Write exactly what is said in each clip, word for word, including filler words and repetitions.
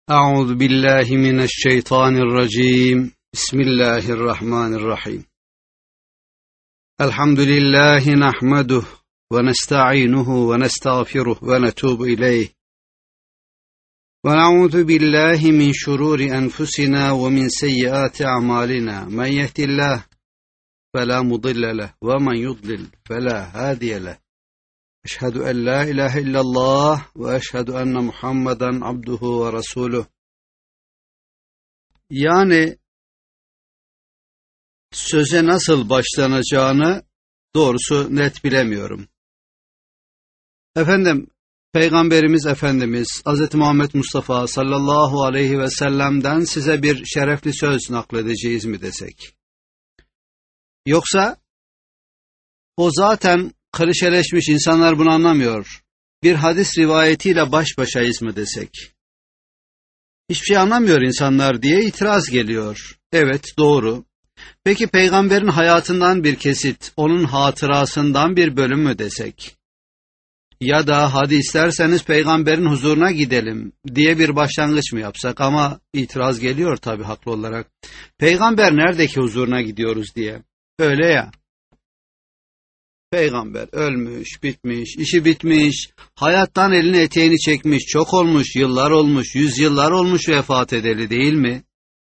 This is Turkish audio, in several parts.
أعوذ بالله من الشيطان الرجيم بسم الله الرحمن الرحيم الحمد لله نحمده ونستعينه ونستغفره ونتوب إليه ونعوذ بالله من شرور أنفسنا ومن سيئات أعمالنا من يهد الله فلا مضل له ومن يضلل فلا هادي له أشهد أن لا إله إلا الله وأشهد أن محمدا عبده ورسوله. Yani söze nasıl başlanacağını doğrusu net bilemiyorum. Efendim, Peygamberimiz Efendimiz Hz. Muhammed Mustafa sallallahu aleyhi ve sellem'den size bir şerefli söz nakledeceğiz mi desek? Yoksa o zaten klişeleşmiş, insanlar bunu anlamıyor, bir hadis rivayetiyle baş başayız mı desek? Hiçbir şey anlamıyor insanlar diye itiraz geliyor. Evet, doğru. Peki peygamberin hayatından bir kesit, onun hatırasından bir bölüm mü desek? Ya da hadi isterseniz peygamberin huzuruna gidelim diye bir başlangıç mı yapsak? Ama itiraz geliyor tabii haklı olarak. Peygamber nerede ki huzuruna gidiyoruz diye. Öyle ya. Peygamber ölmüş, bitmiş, işi bitmiş, hayattan elini eteğini çekmiş, çok olmuş, yıllar olmuş, yüzyıllar olmuş vefat edeli değil mi?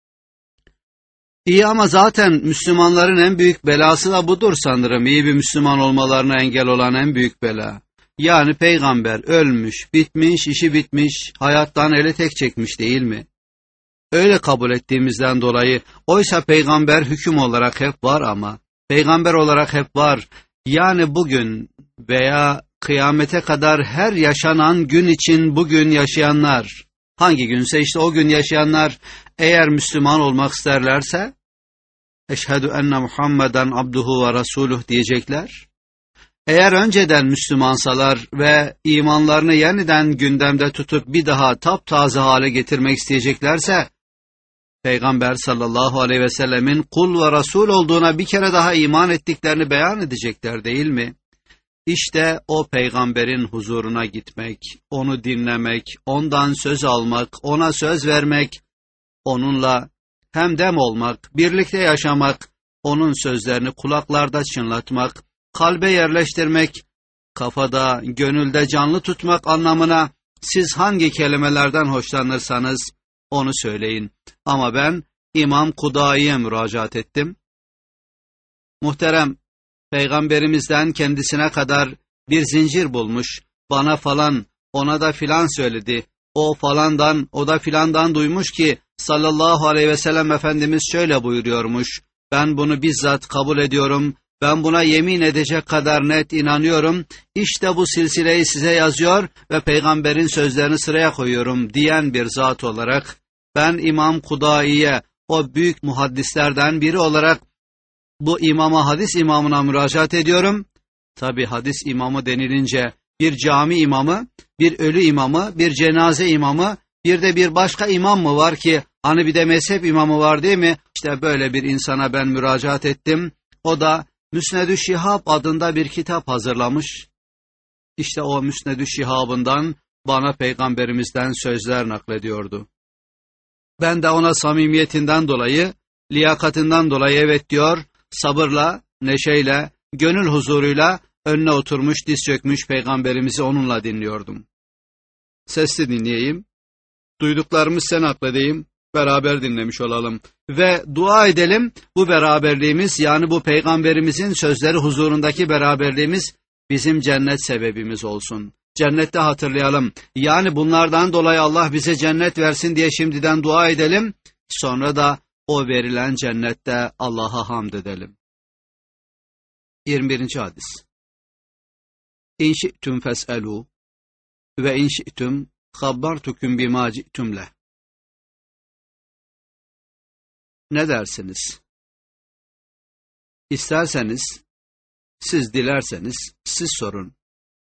İyi ama zaten Müslümanların en büyük belası da budur sanırım. İyi bir Müslüman olmalarına engel olan en büyük bela. Yani peygamber ölmüş, bitmiş, işi bitmiş, hayattan ele tek çekmiş değil mi? Öyle kabul ettiğimizden dolayı, oysa peygamber hüküm olarak hep var ama, peygamber olarak hep var. Yani bugün veya kıyamete kadar her yaşanan gün için bugün yaşayanlar, hangi günse işte o gün yaşayanlar eğer Müslüman olmak isterlerse, eşhedü enne Muhammeden abduhu ve rasuluh diyecekler. Eğer önceden Müslümansalar ve imanlarını yeniden gündemde tutup bir daha taptaze hale getirmek isteyeceklerse, Peygamber sallallahu aleyhi ve sellemin kul ve Resul olduğuna bir kere daha iman ettiklerini beyan edecekler değil mi? İşte o peygamberin huzuruna gitmek, onu dinlemek, ondan söz almak, ona söz vermek, onunla hemdem olmak, birlikte yaşamak, onun sözlerini kulaklarda çınlatmak, kalbe yerleştirmek, kafada, gönülde canlı tutmak anlamına siz hangi kelimelerden hoşlanırsanız onu söyleyin. Ama ben İmam Kudai'ye müracaat ettim. Muhterem, Peygamberimizden kendisine kadar bir zincir bulmuş, bana falan, ona da filan söyledi. O falandan, o da filandan duymuş ki sallallahu aleyhi ve sellem Efendimiz şöyle buyuruyormuş. Ben bunu bizzat kabul ediyorum, ben buna yemin edecek kadar net inanıyorum. İşte bu silsileyi size yazıyor ve peygamberin sözlerini sıraya koyuyorum diyen bir zat olarak, ben İmam Kudai'ye, o büyük muhaddislerden biri olarak bu imama, hadis imamına müracaat ediyorum. Tabi hadis imamı denilince bir cami imamı, bir ölü imamı, bir cenaze imamı, bir de bir başka imam mı var ki, hani bir de mezhep imamı var değil mi? İşte böyle bir insana ben müracaat ettim. O da Müsned-ü Şihab adında bir kitap hazırlamış. İşte o Müsned-ü Şihab'ından bana peygamberimizden sözler naklediyordu. Ben de ona samimiyetinden dolayı, liyakatinden dolayı evet diyor, sabırla, neşeyle, gönül huzuruyla önüne oturmuş, diz çökmüş peygamberimizi onunla dinliyordum. Sesli dinleyeyim, duyduklarımız sen nakledeyim, beraber dinlemiş olalım ve dua edelim, bu beraberliğimiz, yani bu peygamberimizin sözleri huzurundaki beraberliğimiz bizim cennet sebebimiz olsun. Cennette hatırlayalım. Yani bunlardan dolayı Allah bize cennet versin diye şimdiden dua edelim. Sonra da o verilen cennette Allah'a hamd edelim. yirmi birinci hadis. İn şi'tüm fes'elû ve in şi'tüm habbartukum bima ci'tüm leh. Ne dersiniz? İsterseniz, siz dilerseniz siz sorun.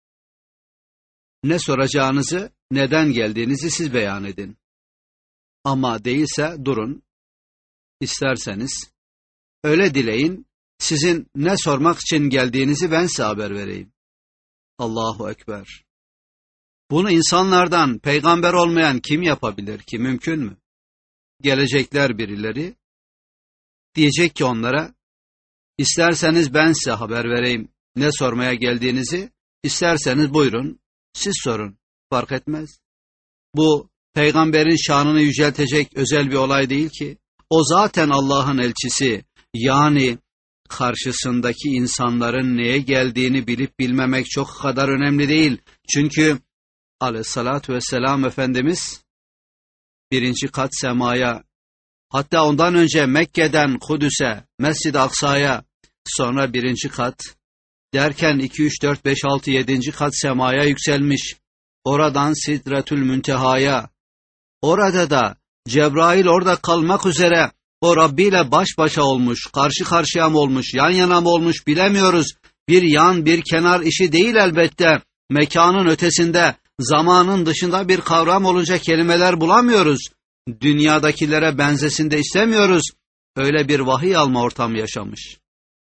Ne soracağınızı, neden geldiğinizi siz beyan edin. Ama değilse durun. İsterseniz, öyle dileyin, sizin ne sormak için geldiğinizi ben size haber vereyim. Allahu Ekber. Bunu insanlardan peygamber olmayan kim yapabilir ki? Mümkün mü? Gelecekler birileri, diyecek ki onlara, isterseniz ben size haber vereyim ne sormaya geldiğinizi, isterseniz buyurun siz sorun, fark etmez. Bu peygamberin şanını yüceltecek özel bir olay değil ki. O zaten Allah'ın elçisi, yani karşısındaki insanların neye geldiğini bilip bilmemek çok kadar önemli değil. Çünkü aleyhissalatü vesselam Efendimiz birinci kat semaya, hatta ondan önce Mekke'den Kudüs'e, Mescid-i Aksa'ya, sonra birinci kat derken iki, üç, dört, beş, altı, yedinci kat semaya yükselmiş. Oradan Sidretül Münteha'ya, orada da Cebrail orada kalmak üzere o Rabbi ile baş başa olmuş, karşı karşıya mı olmuş, yan yana mı olmuş bilemiyoruz. Bir yan bir kenar işi değil elbette. Mekanın ötesinde, zamanın dışında bir kavram olunca kelimeler bulamıyoruz. Dünyadakilere benzesin de istemiyoruz. Öyle bir vahiy alma ortamı yaşamış.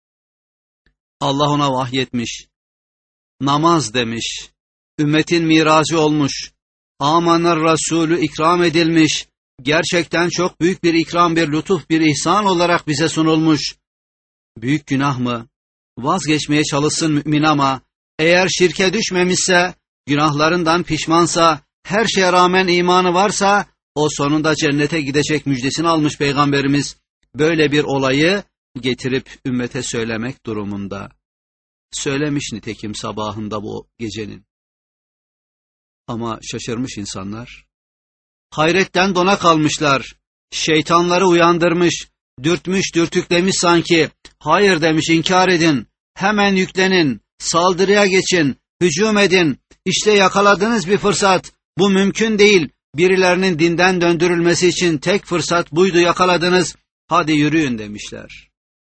Allah ona vahyetmiş. Namaz demiş. Ümmetin miracı olmuş. Amaner Resulü ikram edilmiş. Gerçekten çok büyük bir ikram, bir lütuf, bir ihsan olarak bize sunulmuş. Büyük günah mı? Vazgeçmeye çalışsın mümin ama eğer şirke düşmemişse, günahlarından pişmansa, her şeye rağmen imanı varsa, o sonunda cennete gidecek müjdesini almış Peygamberimiz. Böyle bir olayı getirip ümmete söylemek durumunda. Söylemiş nitekim sabahında bu gecenin. Ama şaşırmış insanlar. Hayretten dona kalmışlar. Şeytanları uyandırmış, dürtmüş, dürtüklemiş sanki. Hayır demiş, inkar edin. Hemen yüklenin, saldırıya geçin, hücum edin. İşte yakaladığınız bir fırsat. Bu mümkün değil. Birilerinin dinden döndürülmesi için tek fırsat buydu, yakaladınız. Hadi yürüyün demişler.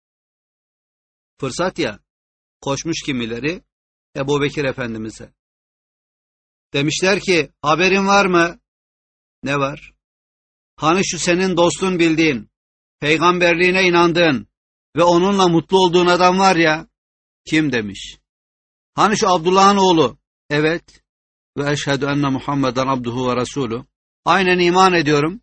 Fırsat ya, koşmuş kimileri Ebubekir Efendimiz'e. Demişler ki, haberin var mı? Ne var? Hani şu senin dostun bildiğin, peygamberliğine inandığın ve onunla mutlu olduğun adam var ya, kim demiş? Hani şu Abdullah'ın oğlu? Evet. Ve eşhedü enne Muhammeden abduhu ve resulü. Aynen iman ediyorum.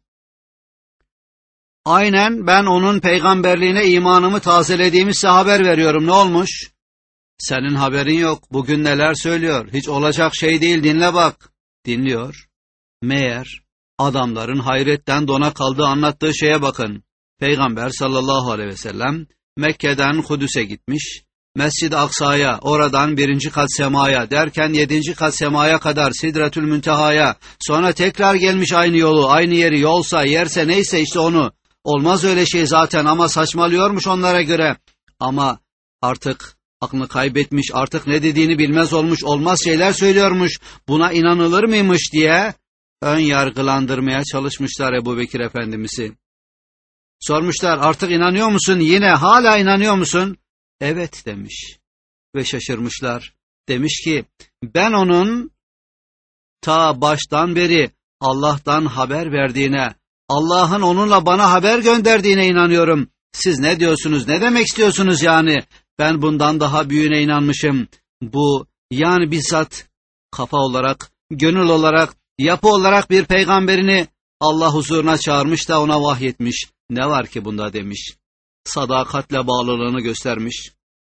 Aynen ben onun peygamberliğine imanımı tazelediğimi size haber veriyorum. Ne olmuş? Senin haberin yok. Bugün neler söylüyor? Hiç olacak şey değil, dinle bak. Dinliyor. Meğer adamların hayretten dona kaldığı anlattığı şeye bakın. Peygamber sallallahu aleyhi ve sellem Mekke'den Kudüs'e gitmiş. Mescid-i Aksa'ya, oradan birinci kat semaya, derken yedinci kat semaya kadar Sidretül Münteha'ya, sonra tekrar gelmiş aynı yolu, aynı yeri, yolsa, yerse, neyse işte onu. Olmaz öyle şey zaten ama saçmalıyormuş onlara göre. Ama artık aklını kaybetmiş, artık ne dediğini bilmez olmuş, olmaz şeyler söylüyormuş. Buna inanılır mıymış diye ön yargılandırmaya çalışmışlar Ebubekir Efendimiz'i. Sormuşlar, artık inanıyor musun? Yine hala inanıyor musun? Evet demiş ve şaşırmışlar. Demiş ki, ben onun ta baştan beri Allah'tan haber verdiğine, Allah'ın onunla bana haber gönderdiğine inanıyorum. Siz ne diyorsunuz, ne demek istiyorsunuz yani? Ben bundan daha büyüğüne inanmışım. Bu yani bizzat kafa olarak, gönül olarak, yapı olarak bir peygamberini Allah huzuruna çağırmış da ona vahyetmiş. Ne var ki bunda demiş. Sadakatle bağlılığını göstermiş.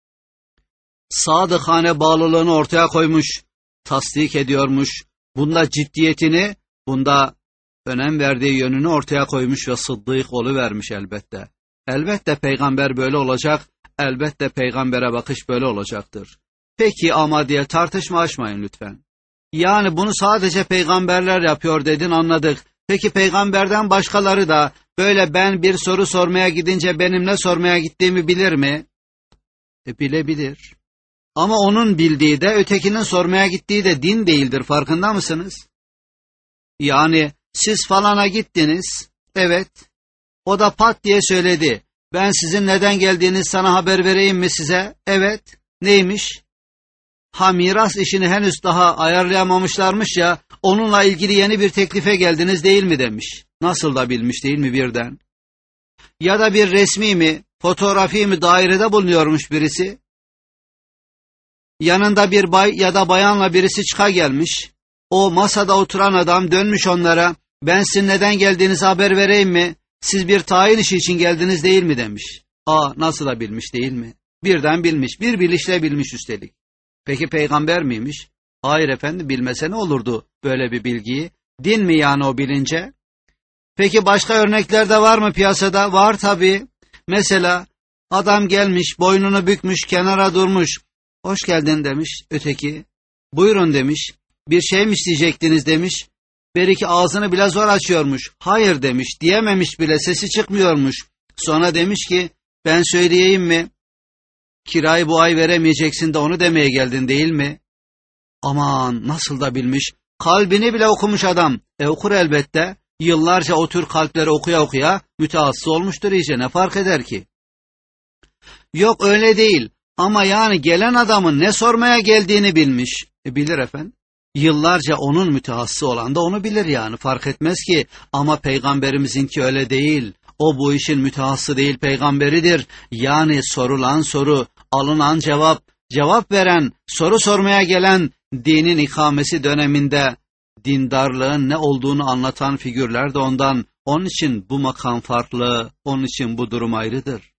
Sadıkane bağlılığını ortaya koymuş. Tasdik ediyormuş. Bunda ciddiyetini, bunda önem verdiği yönünü ortaya koymuş ve sıddık oluvermiş elbette. Elbette peygamber böyle olacak. Elbette peygambere bakış böyle olacaktır. Peki ama diye tartışma açmayın lütfen. Yani bunu sadece peygamberler yapıyor dedin, anladık. Peki peygamberden başkaları da böyle ben bir soru sormaya gidince benim ne sormaya gittiğimi bilir mi? E bilebilir. Ama onun bildiği de ötekinin sormaya gittiği de din değildir, farkında mısınız? Yani siz falana gittiniz, evet. O da pat diye söyledi. Ben sizin neden geldiğiniz sana haber vereyim mi size? Evet. Neymiş? Ha miras işini henüz daha ayarlayamamışlarmış ya, onunla ilgili yeni bir teklife geldiniz değil mi demiş. Nasıl da bilmiş değil mi birden? Ya da bir resmi mi, fotoğrafi mi dairede bulunuyormuş birisi. Yanında bir bay ya da bayanla birisi çıka gelmiş. O masada oturan adam dönmüş onlara, ben sizin neden geldiğinizi haber vereyim mi? Siz bir tayin işi için geldiniz değil mi demiş. Aa, nasıl da bilmiş değil mi? Birden bilmiş, bir bilişle bilmiş üstelik. Peki peygamber miymiş? Hayır efendim, bilmese ne olurdu böyle bir bilgiyi? Din mi yani o bilince? Peki başka örnekler de var mı piyasada? Var tabii. Mesela adam gelmiş, boynunu bükmüş, kenara durmuş. Hoş geldin demiş öteki. Buyurun demiş. Bir şey mi isteyecektiniz demiş. Belki ağzını bile zor açıyormuş. Hayır demiş, diyememiş bile, sesi çıkmıyormuş. Sonra demiş ki, ben söyleyeyim mi? Kirayı bu ay veremeyeceksin de onu demeye geldin değil mi? Aman, nasıl da bilmiş. Kalbini bile okumuş adam. E okur elbette. Yıllarca o tür kalpleri okuya okuya mütehassıs olmuştur iyice, ne fark eder ki? Yok öyle değil. Ama yani gelen adamın ne sormaya geldiğini bilmiş. E bilir efendim. Yıllarca onun mütehassısı olan da onu bilir yani, fark etmez ki. Ama peygamberimizinki öyle değil. O bu işin mütehassısı değil, peygamberidir. Yani sorulan soru, alınan cevap, cevap veren, soru sormaya gelen, dinin ikamesi döneminde dindarlığın ne olduğunu anlatan figürler de ondan. Onun için bu makam farklı, onun için bu durum ayrıdır.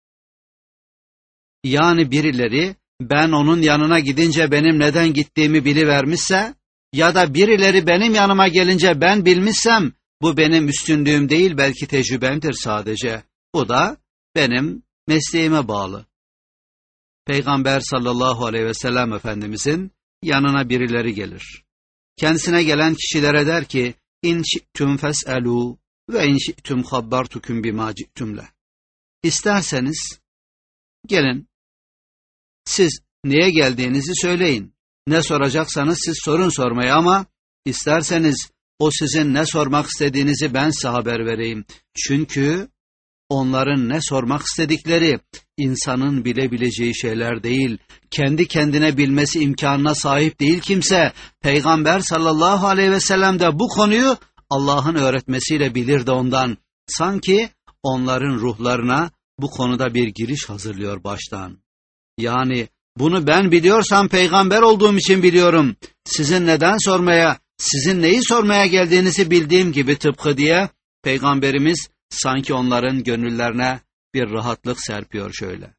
Yani birileri ben onun yanına gidince benim neden gittiğimi bilivermişse ya da birileri benim yanıma gelince ben bilmişsem bu benim üstünlüğüm değil, belki tecrübemdir sadece. Bu da benim mesleğime bağlı. Peygamber sallallahu aleyhi ve sellem Efendimizin yanına birileri gelir. Kendisine gelen kişilere der ki İn şi'tum fes'elû ve in şi'tum habbartukum bima ci'tumle. İsterseniz gelin, siz neye geldiğinizi söyleyin. Ne soracaksanız siz sorun sormaya, ama isterseniz o sizin ne sormak istediğinizi ben size haber vereyim. Çünkü onların ne sormak istedikleri insanın bilebileceği şeyler değil. Kendi kendine bilmesi imkanına sahip değil kimse. Peygamber sallallahu aleyhi ve sellem de bu konuyu Allah'ın öğretmesiyle bilir de ondan. Sanki onların ruhlarına bu konuda bir giriş hazırlıyor baştan. Yani bunu ben biliyorsam peygamber olduğum için biliyorum. Sizin neden sormaya, sizin neyi sormaya geldiğinizi bildiğim gibi tıpkı diye peygamberimiz sanki onların gönüllerine bir rahatlık serpiyor şöyle.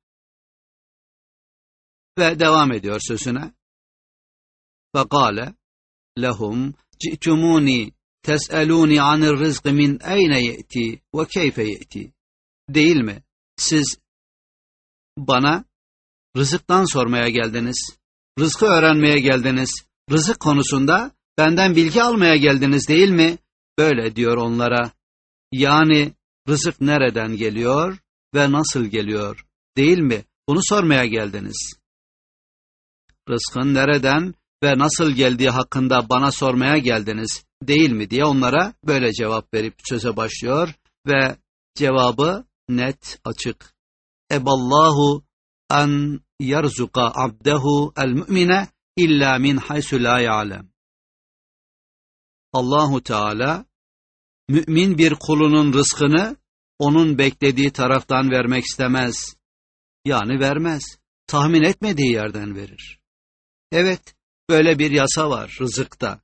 Ve devam ediyor sözüne. فَقَالَ لَهُمْ جِئْتُمُونِ تَسْأَلُونِ عَنِ الرِّزْقِ مِنْ اَيْنَ يَأْتِي وَكَيْفَ يَأْتِي. Değil mi? Siz bana rızıktan sormaya geldiniz. Rızkı öğrenmeye geldiniz. Rızık konusunda benden bilgi almaya geldiniz değil mi? Böyle diyor onlara. Yani rızık nereden geliyor ve nasıl geliyor? Değil mi? Bunu sormaya geldiniz. Rızkın nereden ve nasıl geldiği hakkında bana sormaya geldiniz değil mi diye onlara böyle cevap verip söze başlıyor ve cevabı net, açık. Eballahu en yerzuka abdehu el mu'mine illa min haysu la ya'lem. Allahu Teala mümin bir kulunun rızkını onun beklediği taraftan vermek istemez. Yani vermez. Tahmin etmediği yerden verir. Evet, böyle bir yasa var rızıkta.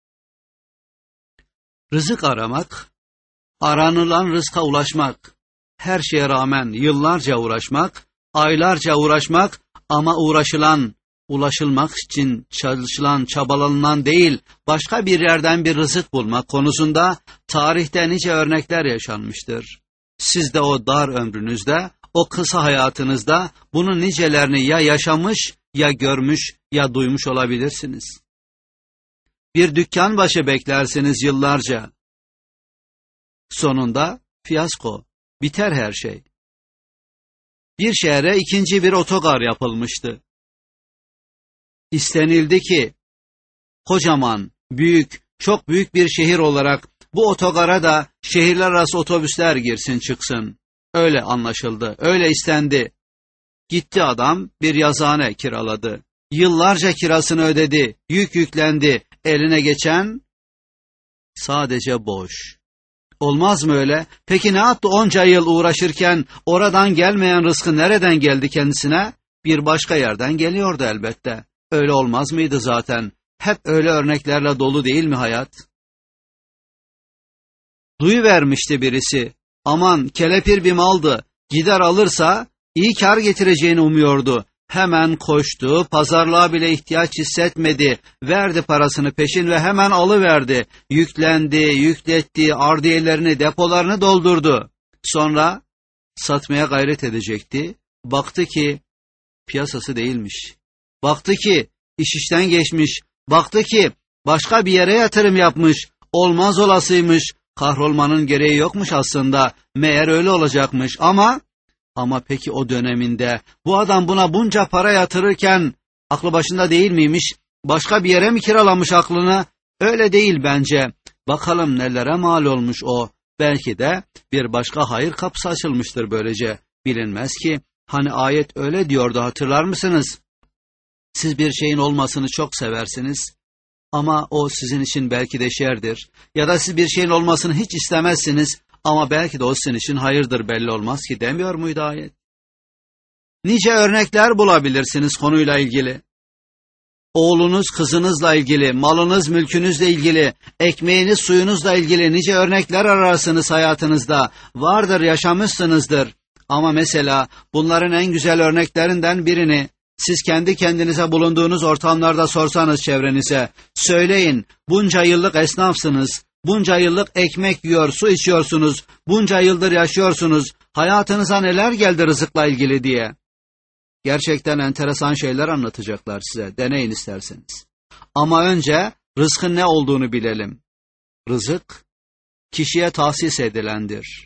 Rızık aramak, aranılan rızka ulaşmak, her şeye rağmen yıllarca uğraşmak, aylarca uğraşmak ama uğraşılan, ulaşılmak için çalışılan, çabalanılan değil, başka bir yerden bir rızık bulmak konusunda tarihte nice örnekler yaşanmıştır. Siz de o dar ömrünüzde, o kısa hayatınızda bunun nicelerini ya yaşamış, ya görmüş, ya duymuş olabilirsiniz. Bir dükkan başı beklersiniz yıllarca. Sonunda fiyasko, biter her şey. Bir şehre ikinci bir otogar yapılmıştı. İstenildi ki kocaman, büyük, çok büyük bir şehir olarak bu otogara da şehirler arası otobüsler girsin çıksın. Öyle anlaşıldı, öyle istendi. Gitti adam bir yazıhane kiraladı. Yıllarca kirasını ödedi, yük yüklendi. Eline geçen sadece boş. Olmaz mı öyle? Peki ne yaptı onca yıl uğraşırken oradan gelmeyen rızkı nereden geldi kendisine? Bir başka yerden geliyordu elbette. Öyle olmaz mıydı zaten? Hep öyle örneklerle dolu değil mi hayat? Duyuvermişti birisi. Aman kelepir bir maldı. Gider alırsa iyi kar getireceğini umuyordu. Hemen koştu, pazarlığa bile ihtiyaç hissetmedi. Verdi parasını peşin ve hemen alıverdi. Yüklendi, yükletti, ardiyelerini, depolarını doldurdu. Sonra satmaya gayret edecekti. Baktı ki piyasası değilmiş. Baktı ki iş işten geçmiş. Baktı ki başka bir yere yatırım yapmış. Olmaz olasıymış. Kahrolmanın gereği yokmuş aslında. Meğer öyle olacakmış ama ama peki o döneminde bu adam buna bunca para yatırırken aklı başında değil miymiş? Başka bir yere mi kiralamış aklını? Öyle değil bence. Bakalım nelere mal olmuş o. Belki de bir başka hayır kapısı açılmıştır böylece. Bilinmez ki. Hani ayet öyle diyordu, hatırlar mısınız? Siz bir şeyin olmasını çok seversiniz. Ama o sizin için belki de şerdir. Ya da siz bir şeyin olmasını hiç istemezsiniz. Ama belki de o sizin için hayırdır, belli olmaz ki demiyor muydu ayet? Nice örnekler bulabilirsiniz konuyla ilgili. Oğlunuz, kızınızla ilgili, malınız, mülkünüzle ilgili, ekmeğiniz, suyunuzla ilgili nice örnekler ararsınız hayatınızda. Vardır, yaşamışsınızdır. Ama mesela bunların en güzel örneklerinden birini siz kendi kendinize bulunduğunuz ortamlarda sorsanız çevrenize, söyleyin, bunca yıllık esnafsınız, bunca yıllık ekmek yiyor, su içiyorsunuz, bunca yıldır yaşıyorsunuz, hayatınıza neler geldi rızıkla ilgili diye. Gerçekten enteresan şeyler anlatacaklar size, deneyin isterseniz. Ama önce rızkın ne olduğunu bilelim. Rızık, kişiye tahsis edilendir.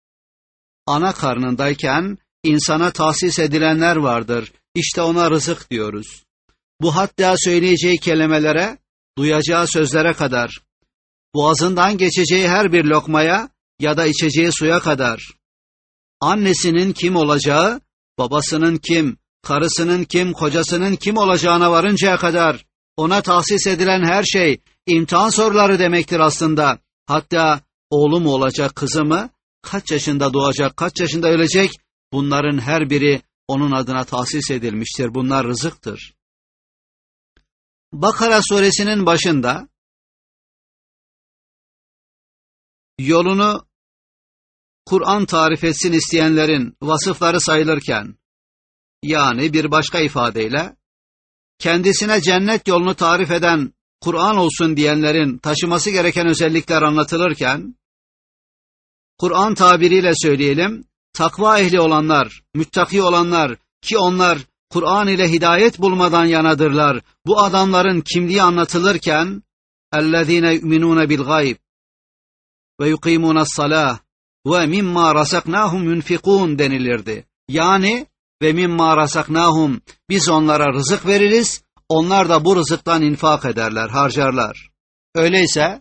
Ana karnındayken insana tahsis edilenler vardır. İşte ona rızık diyoruz. Bu hatta söyleyeceği kelimelere, duyacağı sözlere kadar, boğazından geçeceği her bir lokmaya ya da içeceği suya kadar, annesinin kim olacağı, babasının kim, karısının kim, kocasının kim olacağına varıncaya kadar, ona tahsis edilen her şey, imtihan soruları demektir aslında. Hatta oğlu mu olacak, kızı mı, kaç yaşında doğacak, kaç yaşında ölecek, bunların her biri onun adına tahsis edilmiştir. Bunlar rızıktır. Bakara suresinin başında yolunu Kur'an tarif etsin isteyenlerin vasıfları sayılırken, yani bir başka ifadeyle kendisine cennet yolunu tarif eden Kur'an olsun diyenlerin taşıması gereken özellikler anlatılırken, Kur'an tabiriyle söyleyelim, takva ehli olanlar, müttaki olanlar ki onlar Kur'an ile hidayet bulmadan yanadırlar. Bu adamların kimliği anlatılırken اَلَّذ۪ينَ يُؤْمِنُونَ بِالْغَيْبِ وَيُقِيمُونَ الصَّلَاةِ وَمِمَّا رَسَقْنَاهُمْ يُنْفِقُونَ denilirdi. Yani ve mimma rasaknahum, biz onlara rızık veririz, onlar da bu rızıktan infak ederler, harcarlar. Öyleyse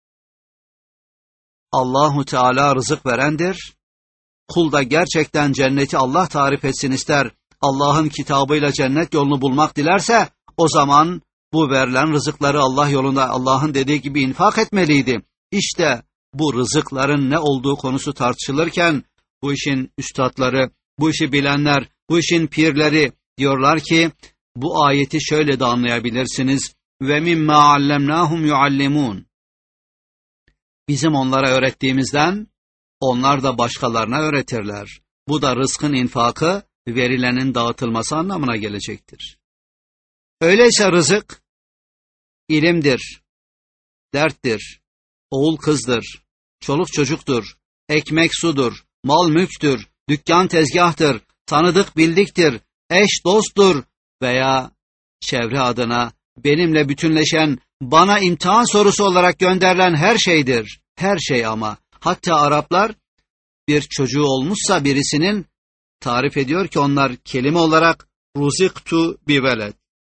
Allahu Teala rızık verendir. Kul da gerçekten cenneti Allah tarif etsin ister, Allah'ın kitabıyla cennet yolunu bulmak dilerse, o zaman bu verilen rızıkları Allah yolunda Allah'ın dediği gibi infak etmeliydi. İşte bu rızıkların ne olduğu konusu tartışılırken, bu işin üstadları, bu işi bilenler, bu işin pirleri diyorlar ki, bu ayeti şöyle de anlayabilirsiniz. Ve mimma allemnahum yuallimun. Bizim onlara öğrettiğimizden, onlar da başkalarına öğretirler. Bu da rızkın infakı, verilenin dağıtılması anlamına gelecektir. Öyleyse rızık, ilimdir, derttir, oğul kızdır, çoluk çocuktur, ekmek sudur, mal mülktür, dükkan tezgahtır, tanıdık bildiktir, eş dosttur veya çevre adına benimle bütünleşen, bana imtihan sorusu olarak gönderilen her şeydir. Her şey ama. Hatta Araplar bir çocuğu olmuşsa birisinin tarif ediyor ki onlar kelime olarak ruziktu bi veled.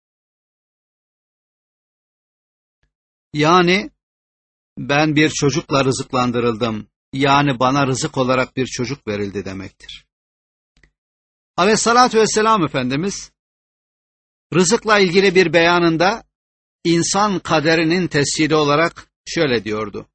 Yani ben bir çocukla rızıklandırıldım. Yani bana rızık olarak bir çocuk verildi demektir. Aleyhissalatü vesselam Efendimiz rızıkla ilgili bir beyanında insan kaderinin tescili olarak şöyle diyordu.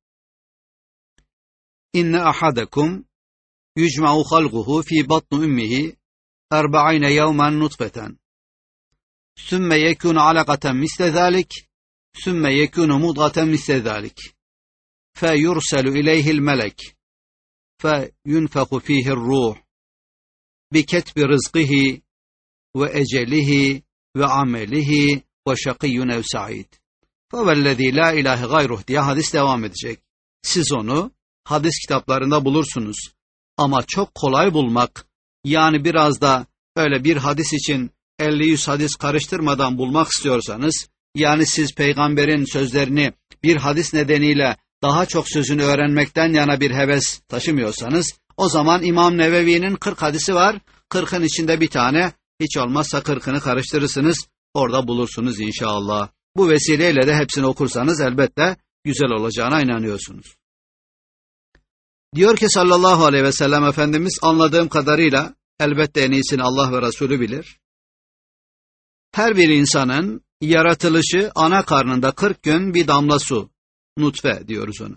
İnne ahadakum yucma'u halguhu fi batni ummihi erba'ine yevmen nutfeten sümme yekunu alakaten misle zalik sümme yekunu mudgaten misle zalik. Fe yurselu ileyhil melek. Fe yunfeku fihir ruh. Bi ketbi rızkıhi ve ecelihi ve amelihi ve şakiyyun ev sa'id. Fevellezî la ilahe gayruh diye hadis devam edecek. Siz onu hadis kitaplarında bulursunuz. Ama çok kolay bulmak, yani biraz da öyle bir hadis için elli yüz hadis karıştırmadan bulmak istiyorsanız, yani siz peygamberin sözlerini bir hadis nedeniyle daha çok sözünü öğrenmekten yana bir heves taşımıyorsanız, o zaman İmam Nevevi'nin kırk hadisi var, kırkın içinde bir tane, hiç olmazsa kırkını karıştırırsınız, orada bulursunuz inşallah. Bu vesileyle de hepsini okursanız elbette güzel olacağına inanıyorsunuz. Diyor ki sallallahu aleyhi ve sellem Efendimiz, anladığım kadarıyla, elbette en iyisini Allah ve Resulü bilir, her bir insanın yaratılışı ana karnında kırk gün bir damla su, nutfe diyoruz ona.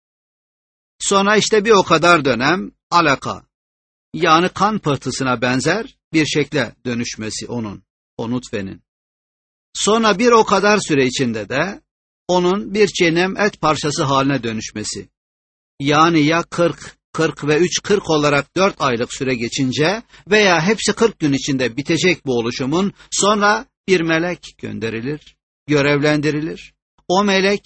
Sonra işte bir o kadar dönem alaka, yani kan pıhtısına benzer bir şekle dönüşmesi onun, o nutfenin. Sonra bir o kadar süre içinde de onun bir çenem et parçası haline dönüşmesi. Yani ya kırk, kırk ve üç, kırk olarak dört aylık süre geçince veya hepsi kırk gün içinde bitecek bu oluşumun, sonra bir melek gönderilir, görevlendirilir. O melek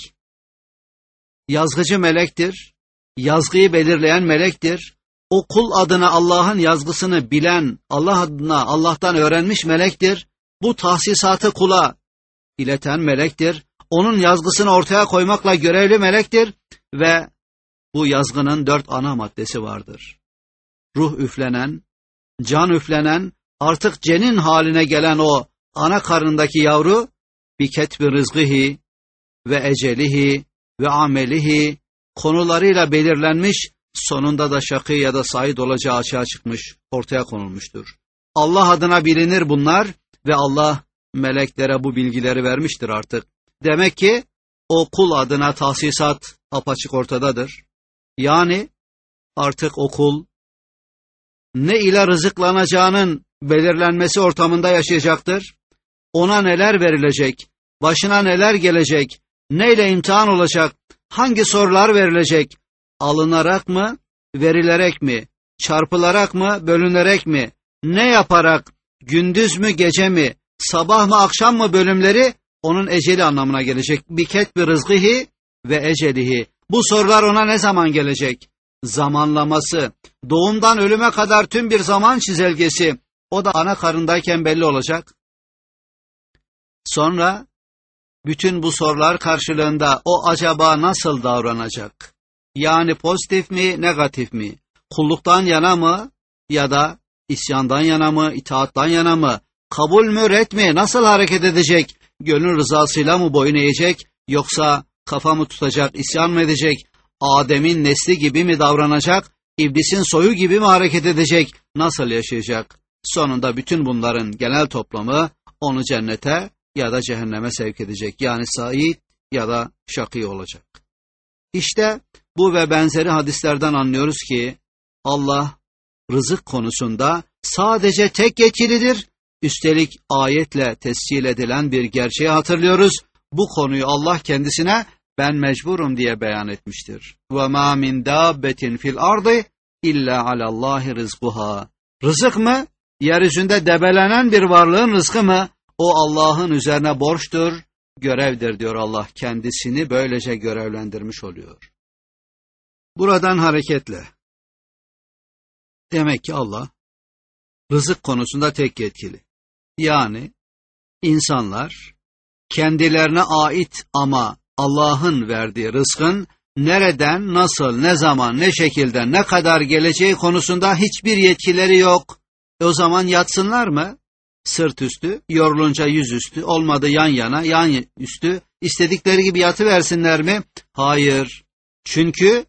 yazgıcı melektir, yazgıyı belirleyen melektir. O kul adına Allah'ın yazgısını bilen, Allah adına Allah'tan öğrenmiş melektir. Bu tahsisatı kula ileten melektir. Onun yazgısını ortaya koymakla görevli melektir ve bu yazgının dört ana maddesi vardır. Ruh üflenen, can üflenen, artık cenin haline gelen o ana karnındaki yavru, bi ketbi rızkıhi ve ecelihi ve amelihi konularıyla belirlenmiş, sonunda da şakî ya da said olacağı açığa çıkmış, ortaya konulmuştur. Allah adına bilinir bunlar ve Allah meleklere bu bilgileri vermiştir artık. Demek ki o kul adına tahsisat apaçık ortadadır. Yani artık o kul ne ile rızıklanacağının belirlenmesi ortamında yaşayacaktır. Ona neler verilecek, başına neler gelecek, neyle imtihan olacak, hangi sorular verilecek, alınarak mı, verilerek mi, çarpılarak mı, bölünerek mi, ne yaparak, gündüz mü, gece mi, sabah mı, akşam mı bölümleri onun eceli anlamına gelecek. Biket bir rızkıhi ve ecelihi. Bu sorular ona ne zaman gelecek? Zamanlaması, doğumdan ölüme kadar tüm bir zaman çizelgesi, o da ana karındayken belli olacak. Sonra bütün bu sorular karşılığında o acaba nasıl davranacak? Yani pozitif mi, negatif mi? Kulluktan yana mı ya da isyandan yana mı, itaattan yana mı? Kabul mü, ret mi? Nasıl hareket edecek? Gönül rızasıyla mı boyun eğecek? Yoksa kafa mı tutacak, isyan mı edecek? Adem'in nesli gibi mi davranacak? İblisin soyu gibi mi hareket edecek? Nasıl yaşayacak? Sonunda bütün bunların genel toplamı onu cennete ya da cehenneme sevk edecek. Yani said ya da şakî olacak. İşte bu ve benzeri hadislerden anlıyoruz ki Allah rızık konusunda sadece tek yetkilidir. Üstelik ayetle tescil edilen bir gerçeği hatırlıyoruz. Bu konuyu Allah kendisine ben mecburum diye beyan etmiştir. وَمَا مِنْ دَابَّةٍ فِي الْأَرْضِ اِلَّا عَلَى اللّٰهِ رِزْقُهَا. Rızık mı? Yeryüzünde debelenen bir varlığın rızkı mı? O Allah'ın üzerine borçtur, görevdir diyor Allah. Kendisini böylece görevlendirmiş oluyor. Buradan hareketle, demek ki Allah rızık konusunda tek yetkili. Yani insanlar kendilerine ait ama Allah'ın verdiği rızkın nereden, nasıl, ne zaman, ne şekilde, ne kadar geleceği konusunda hiçbir yetkileri yok. E o zaman yatsınlar mı? Sırt üstü, yorulunca yüzüstü, olmadı yan yana, yan üstü, istedikleri gibi yatıversinler mi? Hayır. Çünkü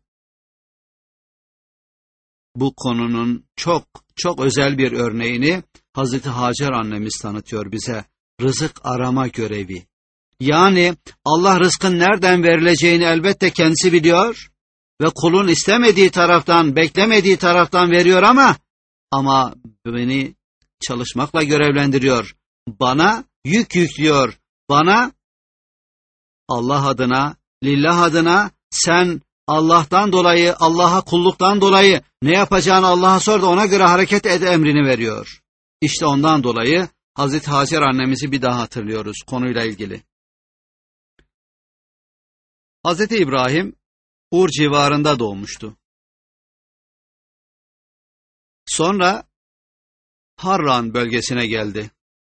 bu konunun çok çok özel bir örneğini Hazreti Hacer annemiz tanıtıyor bize. Rızık arama görevi. Yani Allah rızkın nereden verileceğini elbette kendisi biliyor ve kulun istemediği taraftan, beklemediği taraftan veriyor ama ama beni çalışmakla görevlendiriyor. Bana yük yüklüyor. Bana Allah adına, lillah adına sen Allah'tan dolayı, Allah'a kulluktan dolayı ne yapacağını Allah'a sor da ona göre hareket et emrini veriyor. İşte ondan dolayı Hazreti Hacer annemizi bir daha hatırlıyoruz konuyla ilgili. Hazreti İbrahim Ur civarında doğmuştu. Sonra Harran bölgesine geldi.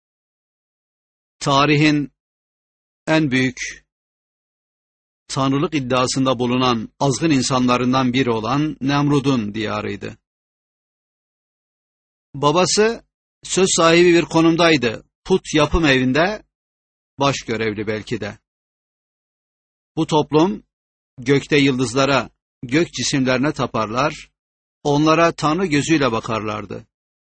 Tarihin en büyük tanrılık iddiasında bulunan azgın insanlarından biri olan Nemrud'un diyarıydı. Babası söz sahibi bir konumdaydı. Put yapım evinde baş görevli belki de. Bu toplum gökte yıldızlara, gök cisimlerine taparlar, onlara tanrı gözüyle bakarlardı.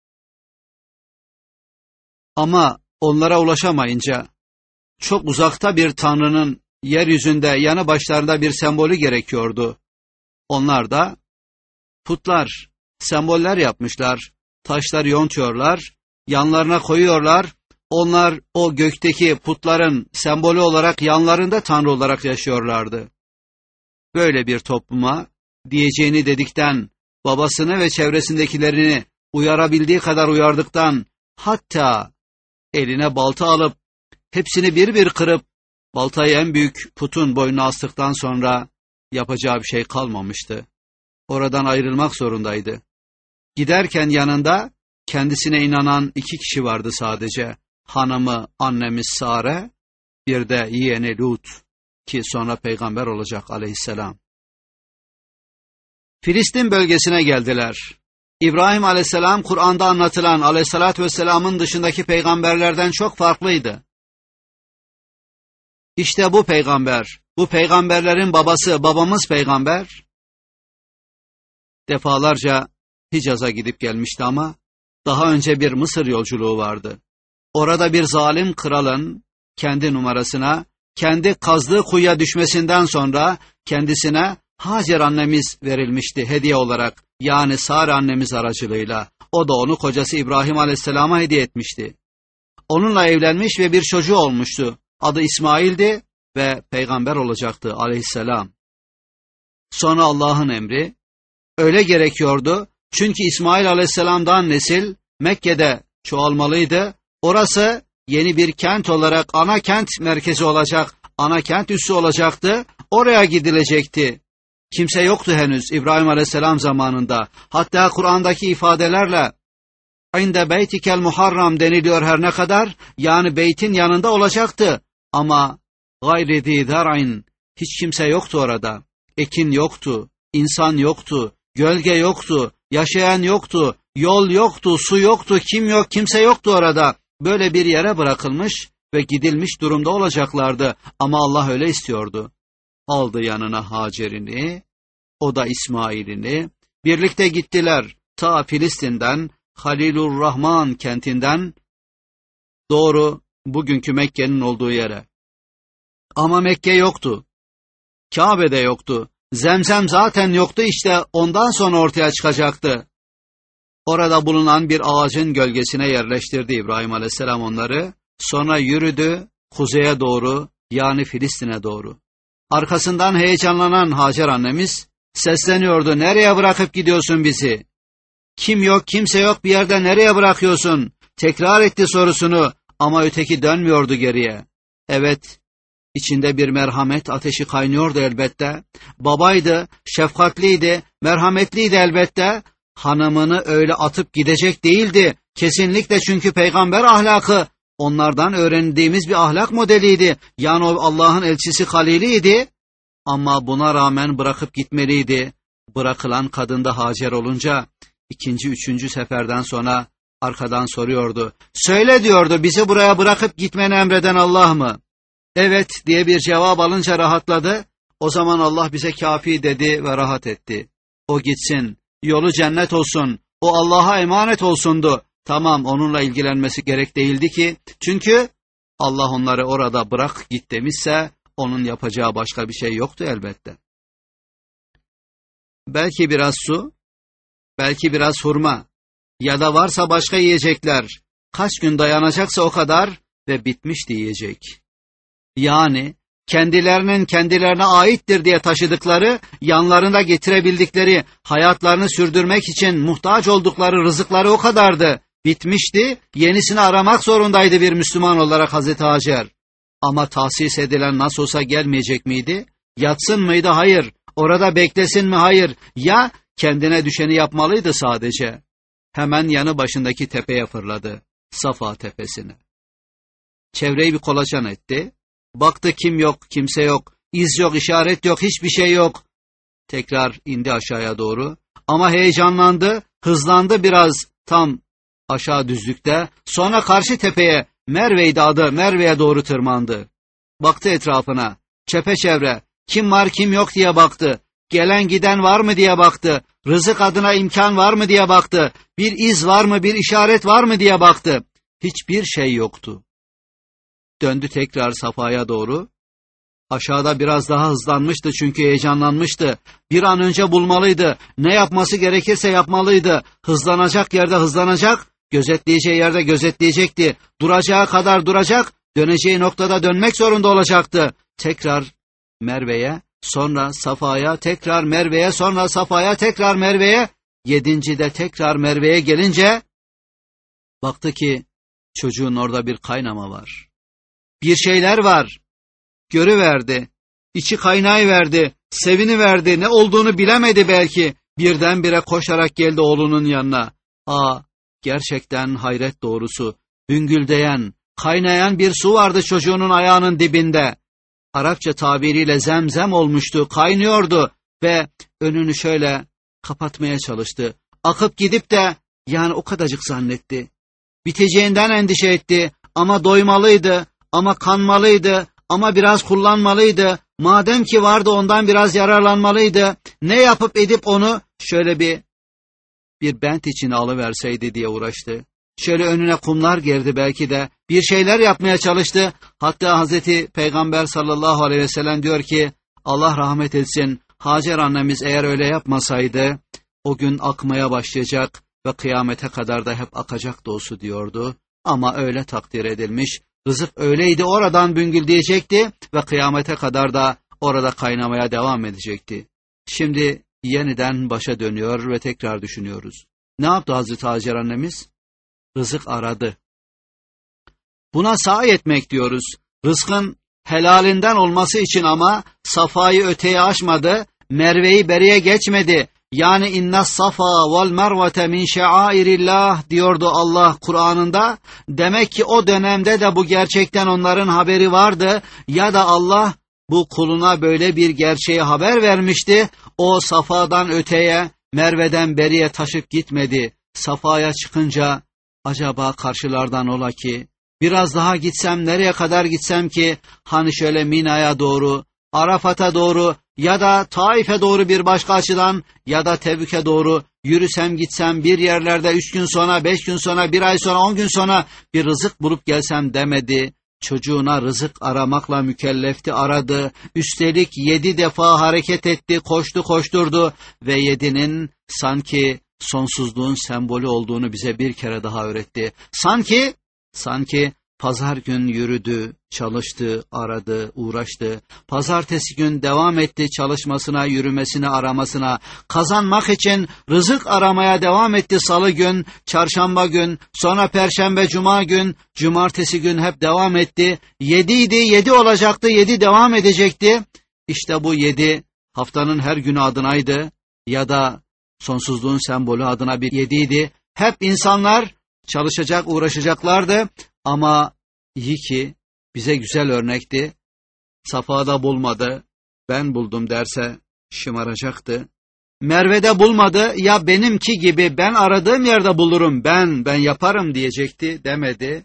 Ama onlara ulaşamayınca çok uzakta bir tanrının yeryüzünde yanı başlarında bir sembolü gerekiyordu. Onlar da putlar, semboller yapmışlar, taşlar yontuyorlar, yanlarına koyuyorlar. Onlar o gökteki putların sembolü olarak yanlarında tanrı olarak yaşıyorlardı. Böyle bir topluma diyeceğini dedikten, babasını ve çevresindekilerini uyarabildiği kadar uyardıktan, hatta eline balta alıp hepsini bir bir kırıp baltayı en büyük putun boynuna astıktan sonra yapacağı bir şey kalmamıştı. Oradan ayrılmak zorundaydı. Giderken yanında kendisine inanan iki kişi vardı sadece. Hanımı, annemiz Sare, bir de yeğeni Lut ki sonra peygamber olacak aleyhisselam. Filistin bölgesine geldiler. İbrahim aleyhisselam Kur'an'da anlatılan aleyhissalatü vesselamın dışındaki peygamberlerden çok farklıydı. İşte bu peygamber, bu peygamberlerin babası, babamız peygamber, defalarca Hicaz'a gidip gelmişti ama daha önce bir Mısır yolculuğu vardı. Orada bir zalim kralın kendi numarasına, kendi kazdığı kuyuya düşmesinden sonra kendisine Hacer annemiz verilmişti hediye olarak. Yani Sare annemiz aracılığıyla. O da onu kocası İbrahim aleyhisselama hediye etmişti. Onunla evlenmiş ve bir çocuğu olmuştu. Adı İsmail'di ve peygamber olacaktı aleyhisselam. Sonra Allah'ın emri öyle gerekiyordu. Çünkü İsmail aleyhisselamdan nesil Mekke'de çoğalmalıydı. Orası yeni bir kent olarak ana kent merkezi olacak, ana kent üssü olacaktı. Oraya gidilecekti. Kimse yoktu henüz İbrahim aleyhisselam zamanında. Hatta Kur'an'daki ifadelerle "İnde beytikel muharram" deniliyor her ne kadar. Yani beytin yanında olacaktı. Ama gayri zi zar'in, hiç kimse yoktu orada. Ekin yoktu, insan yoktu, gölge yoktu, yaşayan yoktu, yol yoktu, su yoktu, kim yok, kimse yoktu orada. Böyle bir yere bırakılmış ve gidilmiş durumda olacaklardı. Ama Allah öyle istiyordu. Aldı yanına Hacer'ini, o da İsmail'ini. Birlikte gittiler ta Filistin'den, Halilur Rahman kentinden doğru bugünkü Mekke'nin olduğu yere. Ama Mekke yoktu. Kabe'de yoktu. Zemzem zaten yoktu, işte ondan sonra ortaya çıkacaktı. Orada bulunan bir ağacın gölgesine yerleştirdi İbrahim aleyhisselam onları. Sonra yürüdü kuzeye doğru, yani Filistin'e doğru. Arkasından heyecanlanan Hacer annemiz sesleniyordu. "Nereye bırakıp gidiyorsun bizi? Kim yok, kimse yok bir yerde, nereye bırakıyorsun?" Tekrar etti sorusunu ama öteki dönmüyordu geriye. Evet, içinde bir merhamet ateşi kaynıyordu elbette. Babaydı, şefkatliydi, merhametliydi elbette. Hanımını öyle atıp gidecek değildi. Kesinlikle, çünkü peygamber ahlakı onlardan öğrendiğimiz bir ahlak modeliydi. Yani o Allah'ın elçisi Halil'iydi. Ama buna rağmen bırakıp gitmeliydi. Bırakılan kadın da Hacer olunca ikinci, üçüncü seferden sonra arkadan soruyordu. "Söyle," diyordu, "bizi buraya bırakıp gitmeni emreden Allah mı?" "Evet," diye bir cevap alınca rahatladı. O zaman Allah bize kafi dedi ve rahat etti. O gitsin, yolu cennet olsun, o Allah'a emanet olsundu. Tamam, onunla ilgilenmesi gerek değildi ki. Çünkü Allah onları orada bırak git demişse onun yapacağı başka bir şey yoktu elbette. Belki biraz su, belki biraz hurma ya da varsa başka yiyecekler. Kaç gün dayanacaksa o kadar ve bitmişti yiyecek. Yani kendilerinin kendilerine aittir diye taşıdıkları, yanlarında getirebildikleri, hayatlarını sürdürmek için muhtaç oldukları rızıkları o kadardı. Bitmişti, yenisini aramak zorundaydı bir Müslüman olarak Hazreti Hacer. Ama tahsis edilen nasıl olsa gelmeyecek miydi? Yatsın mıydı? Hayır. Orada beklesin mi? Hayır. Ya kendine düşeni yapmalıydı sadece. Hemen yanı başındaki tepeye fırladı. Safa tepesine. Çevreyi bir kolaçan etti. Baktı kim yok, kimse yok. İz yok, işaret yok, hiçbir şey yok. Tekrar indi aşağıya doğru. Ama heyecanlandı, hızlandı biraz tam aşağı düzlükte. Sonra karşı tepeye, Merve'ydi adı, Merve'ye doğru tırmandı. Baktı etrafına, çepeçevre, kim var kim yok diye baktı. Gelen giden var mı diye baktı. Rızık adına imkan var mı diye baktı. Bir iz var mı, bir işaret var mı diye baktı. Hiçbir şey yoktu. Döndü tekrar Safa'ya doğru. Aşağıda biraz daha hızlanmıştı çünkü heyecanlanmıştı. Bir an önce bulmalıydı. Ne yapması gerekirse yapmalıydı. Hızlanacak yerde hızlanacak, gözetleyeceği yerde gözetleyecekti. Duracağı kadar duracak, döneceği noktada dönmek zorunda olacaktı. Tekrar Merve'ye, sonra Safa'ya, tekrar Merve'ye, sonra Safa'ya, tekrar Merve'ye. Yedincide tekrar Merve'ye gelince baktı ki çocuğun orada bir kaynama var. Bir şeyler var. Görüverdi. İçi kaynayıverdi. Seviniverdi. Ne olduğunu bilemedi belki. Birdenbire koşarak geldi oğlunun yanına. Aa, gerçekten hayret doğrusu. Hüngüldeyen, kaynayan bir su vardı çocuğunun ayağının dibinde. Arapça tabiriyle zemzem olmuştu, kaynıyordu ve önünü şöyle kapatmaya çalıştı. Akıp gidip de yani o kadarcık zannetti. Biteceğinden endişe etti ama doymalıydı, ama kanmalıydı, ama biraz kullanmalıydı. Madem ki vardı ondan biraz yararlanmalıydı. Ne yapıp edip onu şöyle bir bir bent içine alıverseydi diye uğraştı. Şöyle önüne kumlar gerdi belki de. Bir şeyler yapmaya çalıştı. Hatta Hazreti Peygamber sallallahu aleyhi ve sellem diyor ki Allah rahmet etsin. Hacer annemiz eğer öyle yapmasaydı o gün akmaya başlayacak ve kıyamete kadar da hep akacak doğusu diyordu. Ama öyle takdir edilmiş. Rızık öyleydi oradan büngüldeyecekti ve kıyamete kadar da orada kaynamaya devam edecekti. Şimdi yeniden başa dönüyor ve tekrar düşünüyoruz. Ne yaptı Hazreti Hacer annemiz? Rızık aradı. Buna sahi etmek diyoruz. Rızkın helalinden olması için ama Safa'yı öteye aşmadı, Merve'yi beriye geçmedi. Yani inna safa vel mervete min şairillah diyordu Allah Kur'an'ında. Demek ki o dönemde de bu gerçekten onların haberi vardı ya da Allah bu kuluna böyle bir gerçeği haber vermişti. O Safa'dan öteye, Merve'den beriye taşıp gitmedi. Safa'ya çıkınca acaba karşılardan ola ki biraz daha gitsem nereye kadar gitsem ki hani şöyle Mina'ya doğru, Arafat'a doğru ya da Taif'e doğru bir başka açıdan ya da Tebük'e doğru yürüsem gitsem bir yerlerde üç gün sonra, beş gün sonra, bir ay sonra, on gün sonra bir rızık bulup gelsem demedi. Çocuğuna rızık aramakla mükellefti, aradı. Üstelik yedi defa hareket etti, koştu koşturdu ve yedinin sanki sonsuzluğun sembolü olduğunu bize bir kere daha öğretti. Sanki, sanki pazar gün yürüdü, çalıştı, aradı, uğraştı. Pazartesi gün devam etti çalışmasına, yürümesine, aramasına. Kazanmak için rızık aramaya devam etti salı gün, çarşamba gün, sonra perşembe, cuma gün, cumartesi gün hep devam etti. Yediydi, yedi olacaktı, yedi devam edecekti. İşte bu yedi haftanın her günü adınaydı ya da sonsuzluğun sembolü adına bir yediydi. Hep insanlar çalışacak, uğraşacaklardı. Ama iyi ki bize güzel örnekti. Safa'da bulmadı, ben buldum derse şımaracaktı. Merve'de bulmadı, ya benimki gibi ben aradığım yerde bulurum, ben, ben yaparım diyecekti demedi.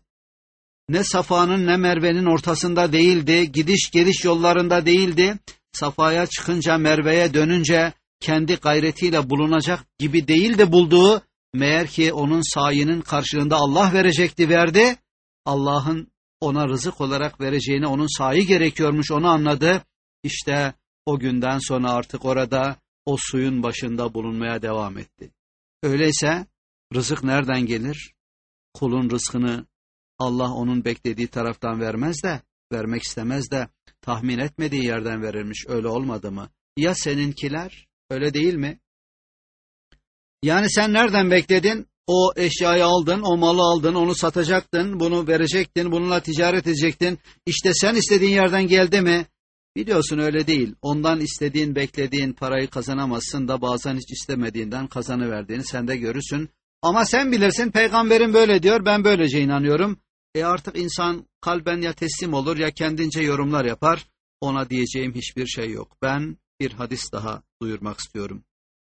Ne Safa'nın ne Merve'nin ortasında değildi, gidiş geliş yollarında değildi. Safa'ya çıkınca Merve'ye dönünce kendi gayretiyle bulunacak gibi değildi bulduğu. Meğer ki onun sayının karşılığında Allah verecekti, verdi. Allah'ın ona rızık olarak vereceğini onun sahi gerekiyormuş, onu anladı. İşte o günden sonra artık orada o suyun başında bulunmaya devam etti. Öyleyse rızık nereden gelir? Kulun rızkını Allah onun beklediği taraftan vermez de vermek istemez de tahmin etmediği yerden verilmiş, öyle olmadı mı? Ya seninkiler, öyle değil mi? Yani sen nereden bekledin? O eşyayı aldın, o malı aldın, onu satacaktın, bunu verecektin, bununla ticaret edecektin. İşte sen istediğin yerden geldi mi? Biliyorsun öyle değil. Ondan istediğin, beklediğin parayı kazanamazsın da bazen hiç istemediğinden kazanıverdiğini sen de görürsün. Ama sen bilirsin, peygamberin böyle diyor, ben böylece inanıyorum. E artık insan kalben ya teslim olur ya kendince yorumlar yapar. Ona diyeceğim hiçbir şey yok. Ben bir hadis daha duyurmak istiyorum.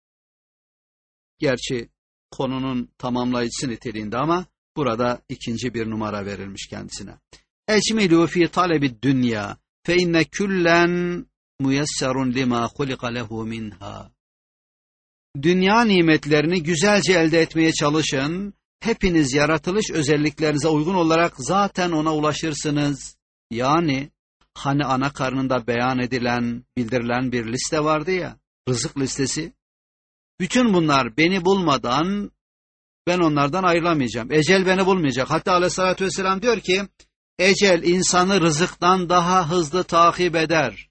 Gerçi konunun tamamlayıcısı niteliğinde ama burada ikinci bir numara verilmiş kendisine. Ecmilu fi talebi dünya fe inne küllen muyesserun lima hulika lehu minha. Dünya nimetlerini güzelce elde etmeye çalışın. Hepiniz yaratılış özelliklerinize uygun olarak zaten ona ulaşırsınız. Yani hani ana karnında beyan edilen, bildirilen bir liste vardı ya, rızık listesi. Bütün bunlar beni bulmadan ben onlardan ayrılamayacağım. Ecel beni bulmayacak. Hatta aleyhissalatü vesselam diyor ki, ecel insanı rızıktan daha hızlı takip eder.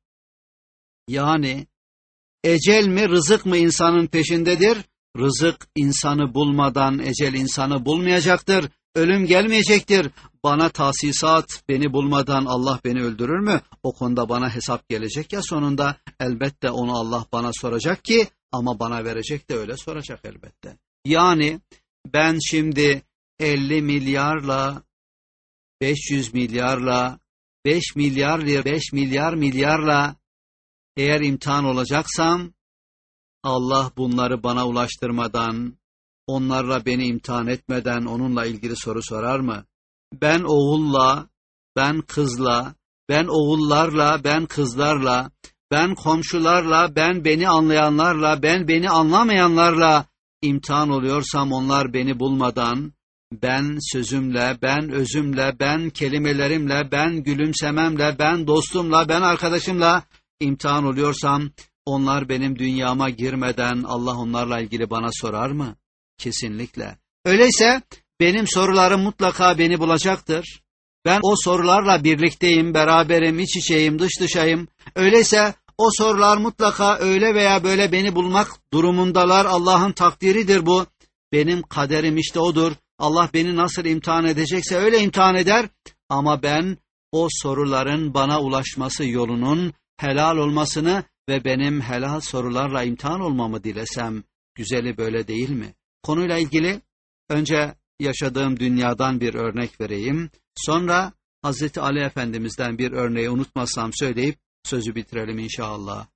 Yani ecel mi rızık mı insanın peşindedir? Rızık insanı bulmadan ecel insanı bulmayacaktır. Ölüm gelmeyecektir. Bana tahsisat, beni bulmadan Allah beni öldürür mü? O konuda bana hesap gelecek ya sonunda. Elbette onu Allah bana soracak ki, ama bana verecek de öyle soracak elbette. Yani ben şimdi elli milyarla, beş yüz milyarla, beş milyar lira, beş milyar milyarla eğer imtihan olacaksam, Allah bunları bana ulaştırmadan, onlarla beni imtihan etmeden onunla ilgili soru sorar mı? Ben oğulla, ben kızla, ben oğullarla, ben kızlarla, ben komşularla, ben beni anlayanlarla, ben beni anlamayanlarla imtihan oluyorsam onlar beni bulmadan, ben sözümle, ben özümle, ben kelimelerimle, ben gülümsememle, ben dostumla, ben arkadaşımla imtihan oluyorsam, onlar benim dünyama girmeden Allah onlarla ilgili bana sorar mı? Kesinlikle. Öyleyse benim sorularım mutlaka beni bulacaktır. Ben o sorularla birlikteyim, beraberim, iç içeyim, dış dışayım. Öyleyse o sorular mutlaka öyle veya böyle beni bulmak durumundalar. Allah'ın takdiridir bu. Benim kaderim işte odur. Allah beni nasıl imtihan edecekse öyle imtihan eder. Ama ben o soruların bana ulaşması yolunun helal olmasını ve benim helal sorularla imtihan olmamı dilesem, güzeli böyle değil mi? Konuyla ilgili önce yaşadığım dünyadan bir örnek vereyim. Sonra Hazreti Ali Efendimiz'den bir örneği unutmazsam söyleyip sözü bitirelim inşallah.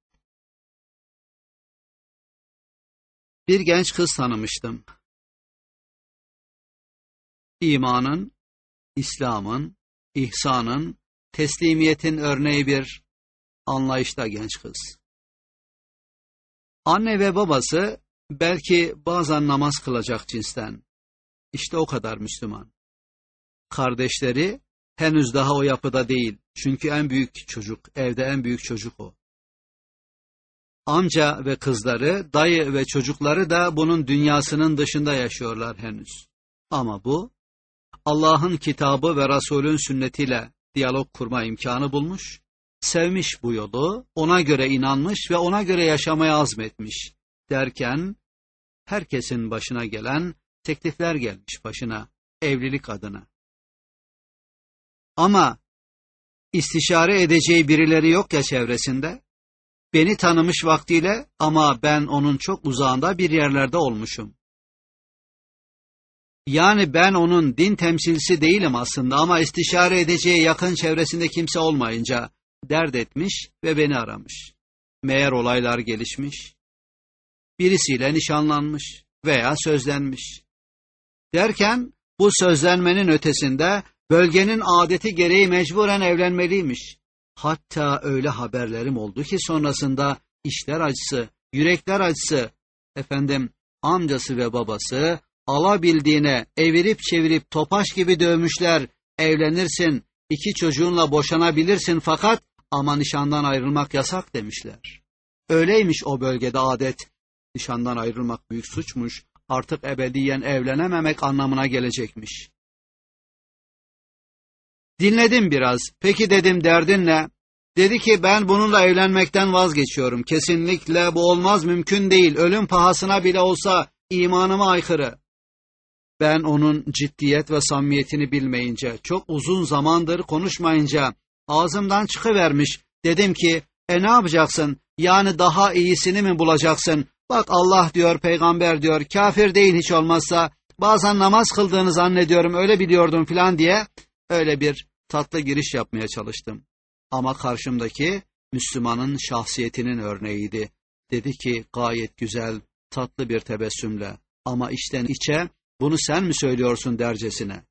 Bir genç kız tanımıştım. İmanın, İslam'ın, ihsanın, teslimiyetin örneği bir anlayışta genç kız. Anne ve babası belki bazen namaz kılacak cinsten. İşte o kadar Müslüman. Kardeşleri henüz daha o yapıda değil. Çünkü en büyük çocuk, evde en büyük çocuk o. Amca ve kızları, dayı ve çocukları da bunun dünyasının dışında yaşıyorlar henüz. Ama bu, Allah'ın kitabı ve Resulün sünnetiyle diyalog kurma imkanı bulmuş, sevmiş bu yolu, ona göre inanmış ve ona göre yaşamaya azmetmiş derken, herkesin başına gelen teklifler gelmiş başına, evlilik adına. Ama istişare edeceği birileri yok ya çevresinde, beni tanımış vaktiyle ama ben onun çok uzağında bir yerlerde olmuşum. Yani ben onun din temsilcisi değilim aslında ama istişare edeceği yakın çevresinde kimse olmayınca dert etmiş ve beni aramış. Meğer olaylar gelişmiş, birisiyle nişanlanmış veya sözlenmiş. Derken bu sözlenmenin ötesinde bölgenin adeti gereği mecburen evlenmeliymiş. Hatta öyle haberlerim oldu ki sonrasında işler acısı, yürekler acısı, efendim amcası ve babası alabildiğine evirip çevirip topaş gibi dövmüşler, evlenirsin, iki çocuğunla boşanabilirsin fakat ama nişandan ayrılmak yasak demişler. Öyleymiş o bölgede adet, nişandan ayrılmak büyük suçmuş, artık ebediyen evlenememek anlamına gelecekmiş. Dinledim biraz. Peki dedim, derdin ne? Dedi ki ben bununla evlenmekten vazgeçiyorum. Kesinlikle bu olmaz, mümkün değil. Ölüm pahasına bile olsa imanıma aykırı. Ben onun ciddiyet ve samimiyetini bilmeyince, çok uzun zamandır konuşmayınca ağzımdan çıkıvermiş. Dedim ki e ne yapacaksın? Yani daha iyisini mi bulacaksın? Bak Allah diyor, peygamber diyor, kafir değil hiç olmazsa. Bazen namaz kıldığını zannediyorum, öyle biliyordum filan diye öyle bir tatlı giriş yapmaya çalıştım. Ama karşımdaki Müslümanın şahsiyetinin örneğiydi. Dedi ki gayet güzel, tatlı bir tebessümle ama içten içe bunu sen mi söylüyorsun dercesine.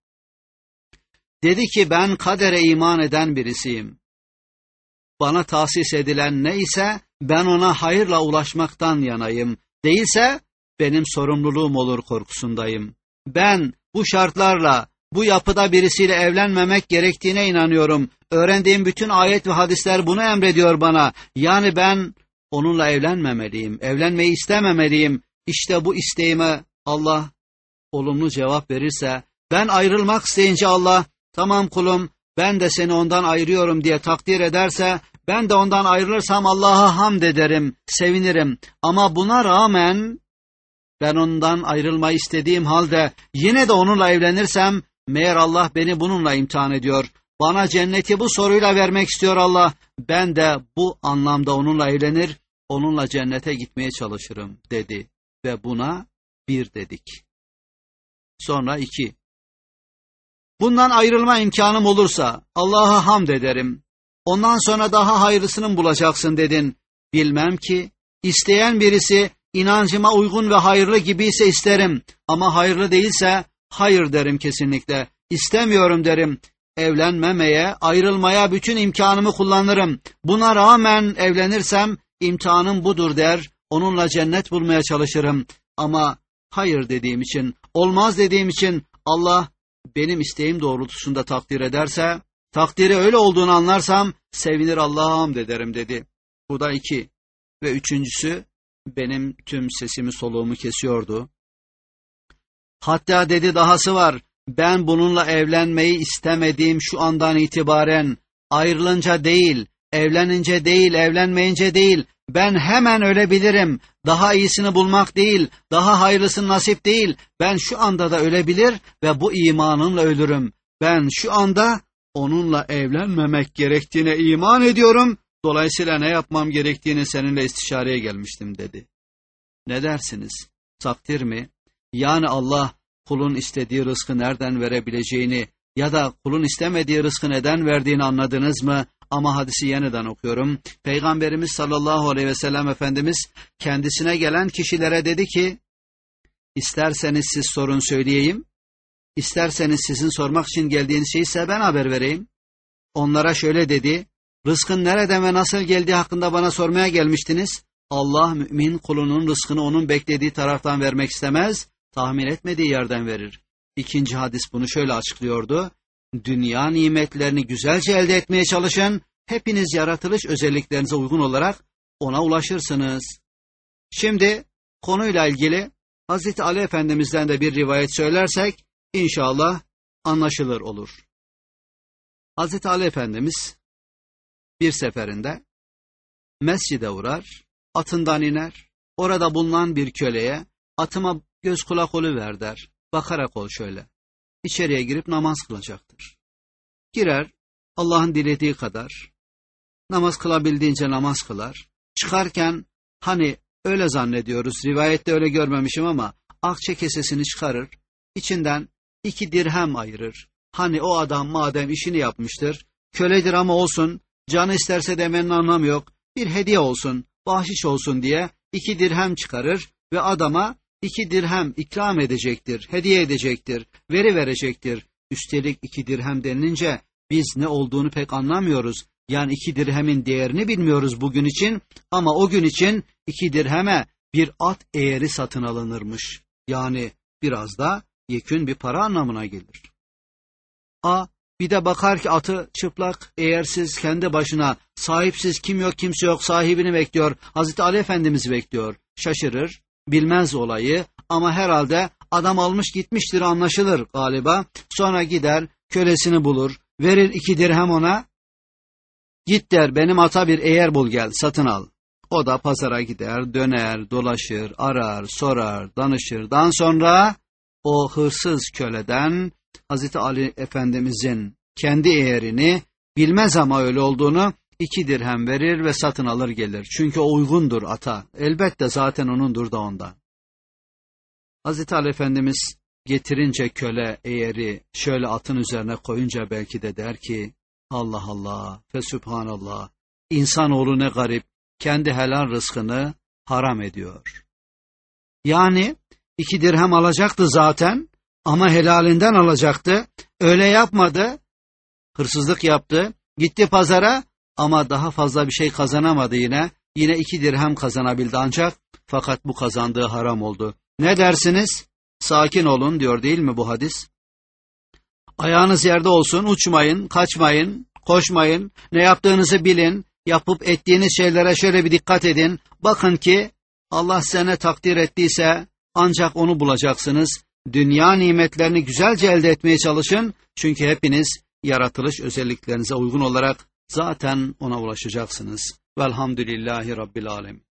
Dedi ki ben kadere iman eden birisiyim. Bana tahsis edilen ne ise ben ona hayırla ulaşmaktan yanayım. Değilse benim sorumluluğum olur korkusundayım. Ben bu şartlarla, bu yapıda birisiyle evlenmemek gerektiğine inanıyorum. Öğrendiğim bütün ayet ve hadisler bunu emrediyor bana. Yani ben onunla evlenmemeliyim, evlenmeyi istememeliyim. İşte bu isteğime Allah olumlu cevap verirse, ben ayrılmak isteyince Allah, tamam kulum ben de seni ondan ayırıyorum diye takdir ederse, ben de ondan ayrılırsam Allah'a hamd ederim, sevinirim. Ama buna rağmen ben ondan ayrılmayı istediğim halde yine de onunla evlenirsem, meğer Allah beni bununla imtihan ediyor. Bana cenneti bu soruyla vermek istiyor Allah. Ben de bu anlamda onunla evlenir, onunla cennete gitmeye çalışırım dedi. Ve buna bir dedik. Sonra iki. Bundan ayrılma imkanım olursa Allah'a hamd ederim. Ondan sonra daha hayırlısını bulacaksın dedin. Bilmem ki, isteyen birisi inancıma uygun ve hayırlı gibiyse isterim. Ama hayırlı değilse hayır derim kesinlikle. İstemiyorum derim. Evlenmemeye, ayrılmaya bütün imkanımı kullanırım. Buna rağmen evlenirsem imtihanım budur der. Onunla cennet bulmaya çalışırım. Ama hayır dediğim için, olmaz dediğim için Allah benim isteğim doğrultusunda takdir ederse, takdiri öyle olduğunu anlarsam sevinir Allah'a hamd ederim dedi. Bu da iki. Ve üçüncüsü benim tüm sesimi soluğumu kesiyordu. Hatta dedi dahası var, ben bununla evlenmeyi istemediğim şu andan itibaren ayrılınca değil, evlenince değil, evlenmeyince değil, ben hemen ölebilirim. Daha iyisini bulmak değil, daha hayırlısı nasip değil. Ben şu anda da ölebilir ve bu imanımla ölürüm. Ben şu anda onunla evlenmemek gerektiğine iman ediyorum. Dolayısıyla ne yapmam gerektiğini seninle istişareye gelmiştim dedi. Ne dersiniz? Takdir mi? Yani Allah kulun istediği rızkı nereden verebileceğini ya da kulun istemediği rızkı neden verdiğini anladınız mı? Ama hadisi yeniden okuyorum. Peygamberimiz sallallahu aleyhi ve sellem Efendimiz kendisine gelen kişilere dedi ki, isterseniz siz sorun söyleyeyim, isterseniz sizin sormak için geldiğiniz şeyi size ben haber vereyim. Onlara şöyle dedi, rızkın nereden ve nasıl geldiği hakkında bana sormaya gelmiştiniz. Allah mümin kulunun rızkını onun beklediği taraftan vermek istemez, tahmin etmediği yerden verir. İkinci hadis bunu şöyle açıklıyordu. Dünya nimetlerini güzelce elde etmeye çalışın, hepiniz yaratılış özelliklerinize uygun olarak ona ulaşırsınız. Şimdi konuyla ilgili Hazreti Ali Efendimiz'den de bir rivayet söylersek inşallah anlaşılır olur. Hazreti Ali Efendimiz bir seferinde mescide uğrar, atından iner, orada bulunan bir köleye atıma göz kulak oluver der, bakarak ol şöyle. İçeriye girip namaz kılacaktır. Girer, Allah'ın dilediği kadar, namaz kılabildiğince namaz kılar. Çıkarken, hani öyle zannediyoruz, rivayette öyle görmemişim ama, akçe kesesini çıkarır, içinden iki dirhem ayırır. Hani o adam madem işini yapmıştır, köledir ama olsun, canı isterse demenin anlamı yok, bir hediye olsun, bahşiş olsun diye iki dirhem çıkarır ve adama iki dirhem ikram edecektir, hediye edecektir, veri verecektir. Üstelik iki dirhem denilince biz ne olduğunu pek anlamıyoruz. Yani iki dirhemin değerini bilmiyoruz bugün için ama o gün için iki dirheme bir at eğeri satın alınırmış. Yani biraz da yekün bir para anlamına gelir. A, bir de bakar ki atı çıplak, eğersiz, kendi başına, sahipsiz, kim yok kimse yok, sahibini bekliyor, Hazreti Ali Efendimiz bekliyor. Şaşırır, bilmez olayı ama herhalde adam almış gitmiştir anlaşılır galiba. Sonra gider, kölesini bulur, Verir iki dirhem ona. Git der benim ata bir eğer bul gel satın al. O da pazara gider, döner, dolaşır, arar, sorar, danışır. Daha sonra o hırsız köleden Hazreti Ali Efendimizin kendi eğerini bilmez ama öyle olduğunu iki dirhem verir ve satın alır gelir. Çünkü o uygundur ata. Elbette zaten onundur da ondan. Hazreti Ali Efendimiz getirince köle eğeri şöyle atın üzerine koyunca belki de der ki Allah Allah fe sübhanallah, insanoğlu ne garip, kendi helal rızkını haram ediyor. Yani iki dirhem alacaktı zaten ama helalinden alacaktı. Öyle yapmadı, hırsızlık yaptı, gitti pazara ama daha fazla bir şey kazanamadı yine. Yine iki dirhem kazanabildi ancak, fakat bu kazandığı haram oldu. Ne dersiniz? Sakin olun diyor değil mi bu hadis? Ayağınız yerde olsun, uçmayın, kaçmayın, koşmayın, ne yaptığınızı bilin, yapıp ettiğiniz şeylere şöyle bir dikkat edin. Bakın ki Allah size ne takdir ettiyse ancak onu bulacaksınız. Dünya nimetlerini güzelce elde etmeye çalışın. Çünkü hepiniz yaratılış özelliklerinize uygun olarak zaten ona ulaşacaksınız. Velhamdülillahi Rabbil Alemin.